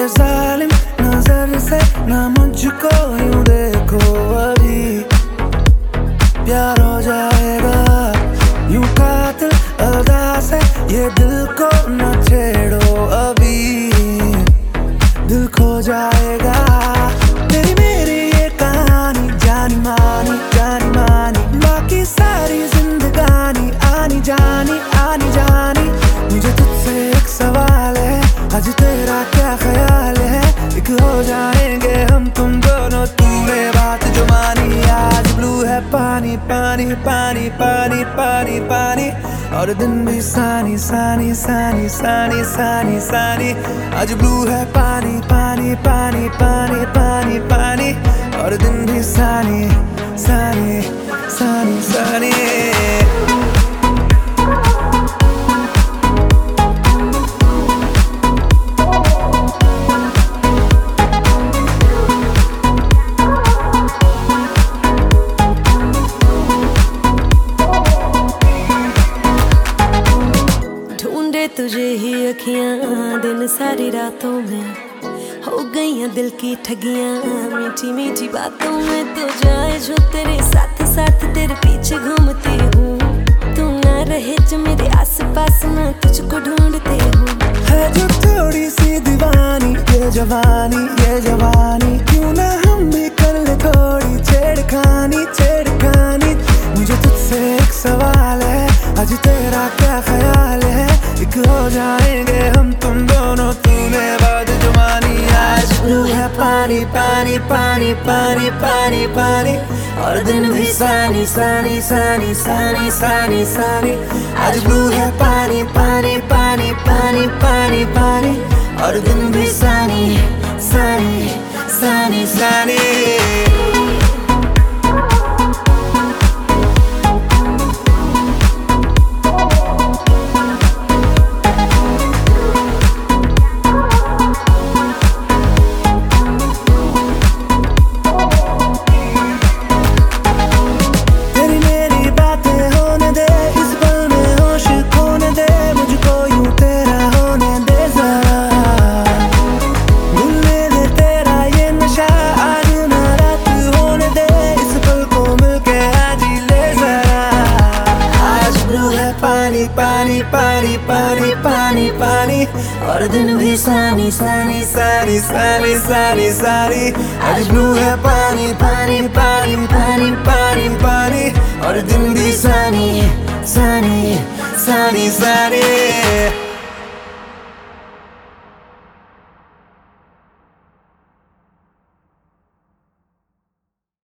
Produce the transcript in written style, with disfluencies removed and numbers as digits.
जालिम नजर से ना मुझको यूं देखो, अभी प्यार हो जाएगा यूं कातिल अदा से, ये दिल को न छेड़ो, अभी दिल खो जाएगा। तेरी मेरी ये कहानी जानी मानी बाकी सारी जिंदगानी आनी जानी मुझे तुझसे एक सवाल है, आज तेरा क्या ख्याल है? एक हो जाएंगे हम तुम दोनों, तूने बात जो मानी। आज ब्लू है पानी पानी पानी पानी पानी पानी, और दिन भी सानी सानी सानी सानी सानी सानी। आज ब्लू है पानी पानी पानी पानी पानी पानी, और दिन भी सानी सानी सानी सानी। तुझे ही अखियां दिन सारी रातों में, हो गई दिल की ठगियां मीठी मीठी बातों में। तो जाए जो तेरे साथ साथ तेरे पीछे घूमती हूँ, तू ना रहे जो मेरे आस पास ना तुझको ढूंढते हूँ। है जो थोड़ी सी दीवानी ये जवानी क्यों ना हम भी कर ले थोड़ी छेड़खानी। मुझे तुझसे एक सवाल है, आज तेरा क्या ख्याल है? एक हो जाएंगे हम तुम दोनों, तूने बात जो मानी। आज ब्लू है पानी पानी पानी पानी पानी पानी, और दिन भी सानी सानी सानी सानी सानी सानी। आज ब्लू है पानी पानी पानी पानी पानी पानी, और दिन भी सानी सानी सानी सानी। पानी पानी पानी पानी पानी, और दिन भी सानी सानी सानी सानी सानी सानी। आज ब्लू है पानी पानी पानी पानी पानी पानी, और दिन भी सानी सानी सानी सानी।